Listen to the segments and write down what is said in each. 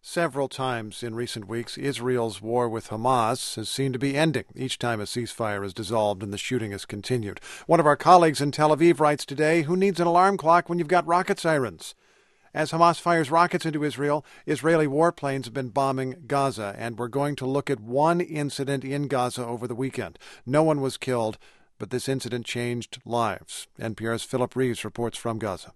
Several times in recent weeks, Israel's war with Hamas has seemed to be ending each time a ceasefire is dissolved and the shooting has continued. One of our colleagues in Tel Aviv writes today, who needs an alarm clock when you've got rocket sirens? As Hamas fires rockets into Israel, Israeli warplanes have been bombing Gaza, and we're going to look at one incident in Gaza over the weekend. No one was killed, but this incident changed lives. NPR's Philip Reeves reports from Gaza.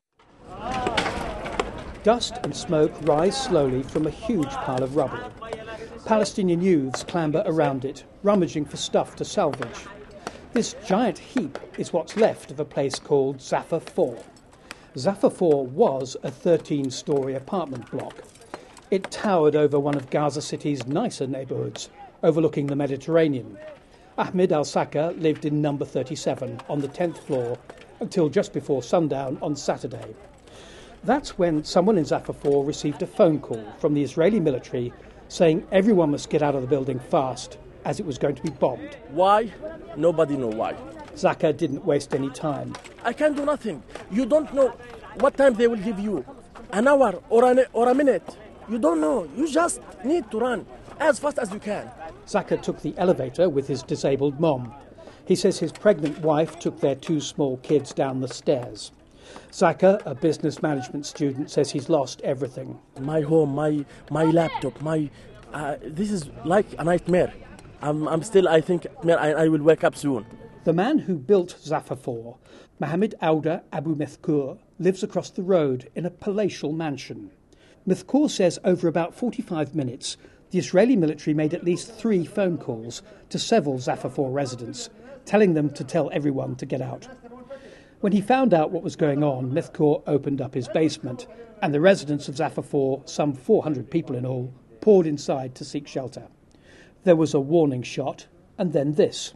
Dust and smoke rise slowly from a huge pile of rubble. Palestinian youths clamber around it, rummaging for stuff to salvage. This giant heap is what's left of a place called Zafar 4. Zafar 4 was a 13-storey apartment block. It towered over one of Gaza City's nicer neighbourhoods, overlooking the Mediterranean. Ahmed Al-Saka lived in number 37 on the 10th floor until just before sundown on Saturday. That's when someone in Zafar 4 received a phone call from the Israeli military saying everyone must get out of the building fast as it was going to be bombed. Why? Nobody knows why. Zaka didn't waste any time. I can't do nothing. You don't know what time they will give you. An hour or a minute. You don't know. You just need to run as fast as you can. Zaka took the elevator with his disabled mom. He says his pregnant wife took their two small kids down the stairs. Zaka, a business management student, says he's lost everything. My home, my laptop, this is like a nightmare. I'm still, I think, I will wake up soon. The man who built Zafar 4, Mohammed Auda Abu Mithkur, lives across the road in a palatial mansion. Mithkur says over about 45 minutes, the Israeli military made at least 3 phone calls to several Zafar 4 residents, telling them to tell everyone to get out. When he found out what was going on, Mithkur opened up his basement, and the residents of Zafar 4, some 400 people in all, poured inside to seek shelter. There was a warning shot, and then this.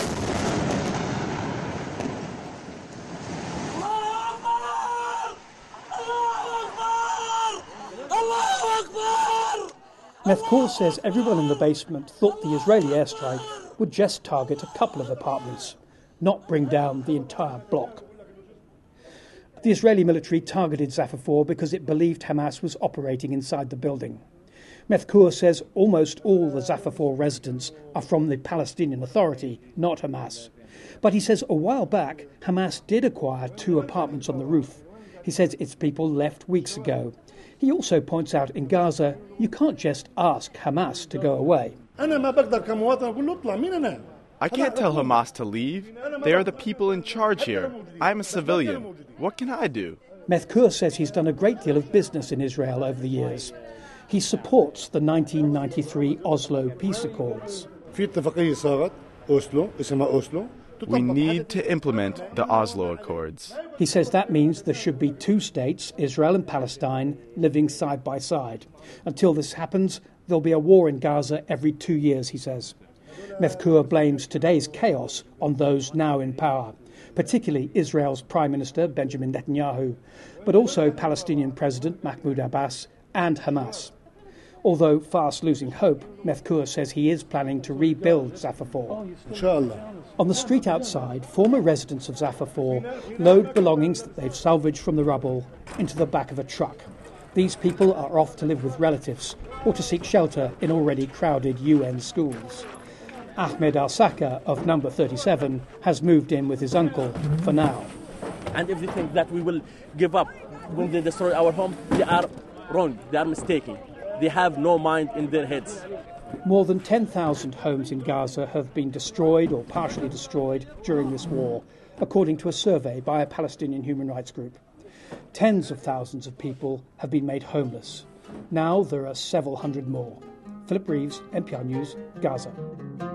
Mithkur says everyone in the basement thought the Israeli airstrike would just target a couple of apartments, not bring down the entire block. The Israeli military targeted Zafar 4 because it believed Hamas was operating inside the building. Mithkur says almost all the Zafar 4 residents are from the Palestinian Authority, not Hamas. But he says a while back, Hamas did acquire 2 apartments on the roof. He says its people left weeks ago. He also points out in Gaza, you can't just ask Hamas to go away. I can't tell Hamas to leave. They are the people in charge here. I'm a civilian. What can I do? Mithkur says he's done a great deal of business in Israel over the years. He supports the 1993 Oslo Peace Accords. We need to implement the Oslo Accords. He says that means there should be 2 states, Israel and Palestine, living side by side. Until this happens, there'll be a war in Gaza every 2 years, he says. Mithkur blames today's chaos on those now in power, particularly Israel's Prime Minister Benjamin Netanyahu, but also Palestinian President Mahmoud Abbas and Hamas. Although fast losing hope, Mithkur says he is planning to rebuild Zafar 4. Inshallah. On the street outside, former residents of Zafar 4 load belongings that they've salvaged from the rubble into the back of a truck. These people are off to live with relatives or to seek shelter in already crowded UN schools. Ahmed Al-Saka of number 37 has moved in with his uncle for now. And if they think that we will give up when they destroy our home, they are wrong, they are mistaken. They have no mind in their heads. More than 10,000 homes in Gaza have been destroyed or partially destroyed during this war, according to a survey by a Palestinian human rights group. Tens of thousands of people have been made homeless. Now there are several hundred more. Philip Reeves, NPR News, Gaza.